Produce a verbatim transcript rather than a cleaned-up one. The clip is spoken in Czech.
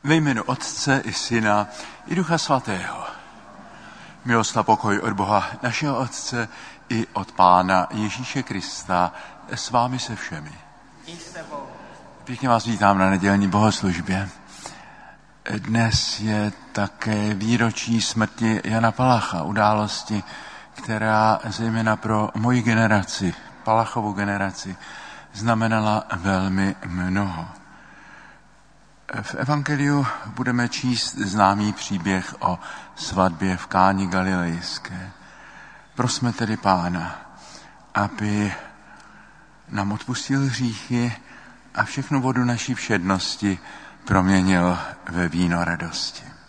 Ve jménu Otce i Syna i Ducha Svatého. Milost a pokoj od Boha našeho Otce i od Pána Ježíše Krista s vámi se všemi. Pěkně vás vítám na nedělní bohoslužbě. Dnes je také výročí smrti Jana Palacha, události, která zejména pro moji generaci, Palachovu generaci, znamenala velmi mnoho. V evangeliu budeme číst známý příběh o svatbě v Káni Galilejské. Prosme tedy Pána, aby nám odpustil hříchy a všechnu vodu naší všednosti proměnil ve víno radosti.